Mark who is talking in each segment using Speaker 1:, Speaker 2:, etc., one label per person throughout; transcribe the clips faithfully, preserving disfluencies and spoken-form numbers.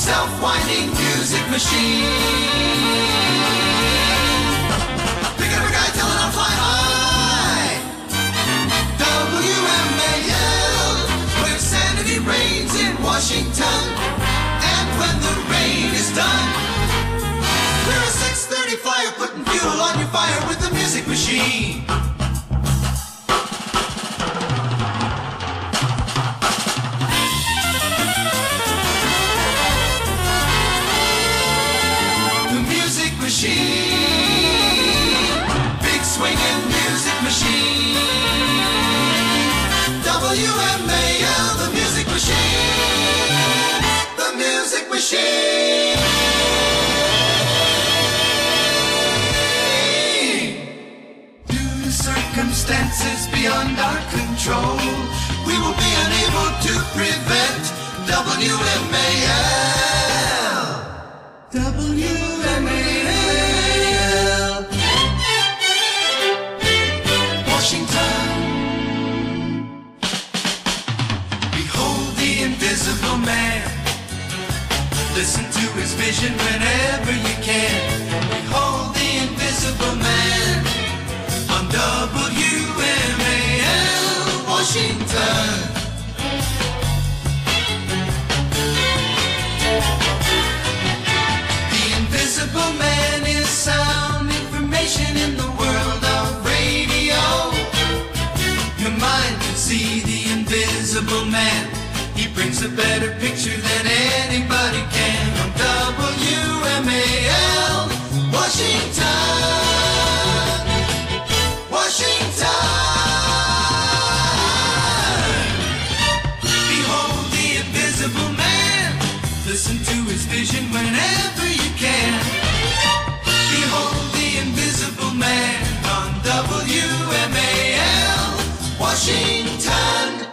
Speaker 1: self-winding music machine. Pick up a guy telling him fly high. W M A L, where sanity reigns in Washington. And when the rain is done, we're a six thirty flyer putting fuel on your fire with the music machine. The music machine, big swinging music machine. W M A L, the music machine, the music machine. Due to circumstances beyond our control, we will be unable to prevent W M A L. W M A L. Washington. Behold the invisible man. Listen to his vision whenever you can. Behold the invisible man on W M A L, Washington. The invisible man is sound information in the world of radio. Your mind can see the invisible man. He brings a better picture than anybody can on W M A L, Washington, Washington. Behold the invisible man. Listen to his vision whenever you can. Behold the invisible man on W M A L, Washington.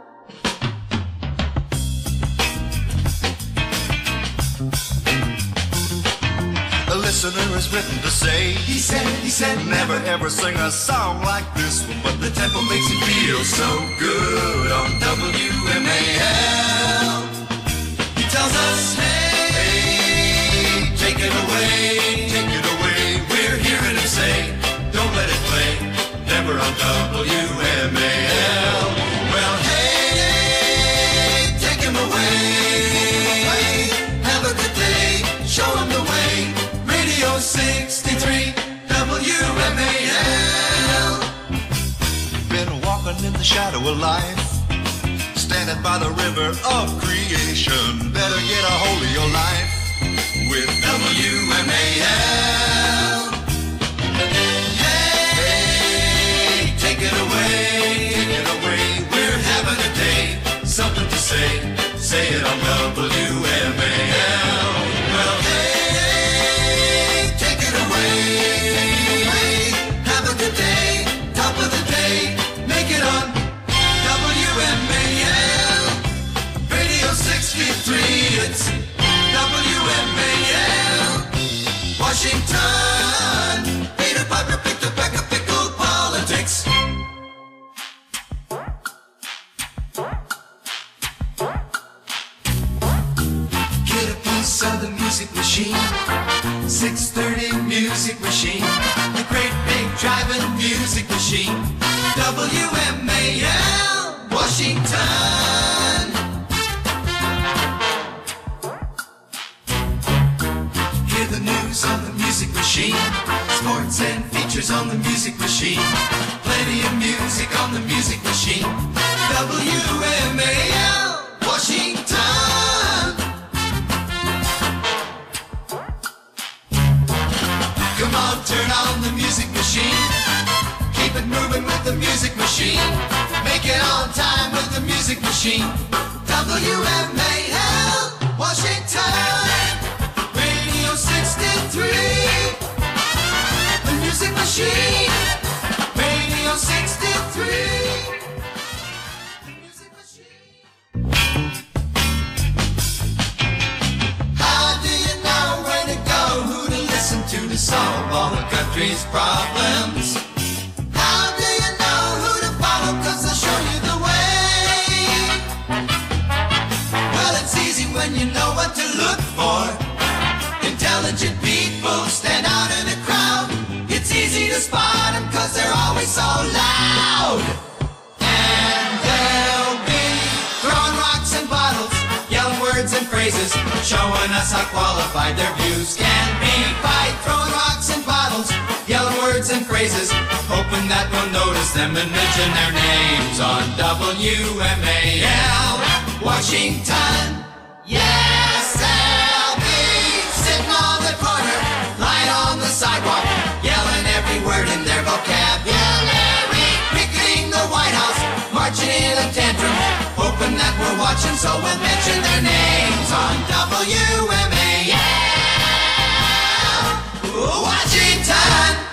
Speaker 2: A listener is written to say,
Speaker 1: He said, he said,
Speaker 2: never ever sing a song like this one, but
Speaker 1: the tempo makes it feel so good on W M A L. He tells us, hey, hey, take it away,
Speaker 2: take it away.
Speaker 1: we're hearing him say, don't let it play, never on W M A L. Well, hey, hey, take him away, have a good day, show him the way, Radio sixty-three, W M A L.
Speaker 2: Been walking in the shadow of life, standing by the river of creation. Better get a hold of your life with
Speaker 1: W M A L. Hey, take it away,
Speaker 2: Take it away.
Speaker 1: we're having a day, something to say, say it on W M A L. Well, hey, take it away, have a good day, top of the day, make it on W M A L, Radio sixty-three, it's W M A L, Washington. Peter Piper picked a peck of pickled politics. Get a piece of the music machine, six thirty music machine, the great big driving music machine, W M A L, Washington. Hear the news on the music machine, sports and features on the music machine, plenty of music on the music machine, W M A L, Washington. Come on, turn on the music machine, keep it moving with the music machine, make it on time with the music machine, W M A L, Washington. Radio sixty-three, the music machine, Radio sixty-three, the music machine. How do you know where to go, who to listen to to solve all the country's problems? How do you know who to follow, cause they'll show you the way? Well, it's easy when you know what to look for. Intelligent people stand out in a crowd. It's easy to spot them cause they're always so loud. And they'll be throwing rocks and bottles, yelling words and phrases, showing us how qualified their views can be. By throwing rocks and bottles, yelling words and phrases, hoping that we'll notice them and mention their names on W M A L. Washington, yes, they'll be sitting on the corner, lying on the sidewalk, yelling every word in their vocabulary. Picketing the White House, marching in a tantrum, hoping that we're watching so we'll mention their names on W M A L. Washington.